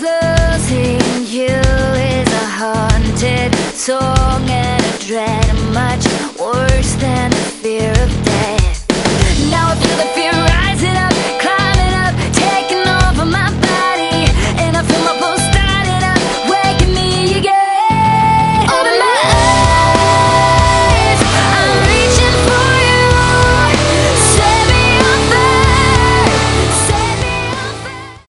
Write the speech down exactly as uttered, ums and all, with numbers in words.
Losing you is a haunted song and a dread much worse than the fear of death.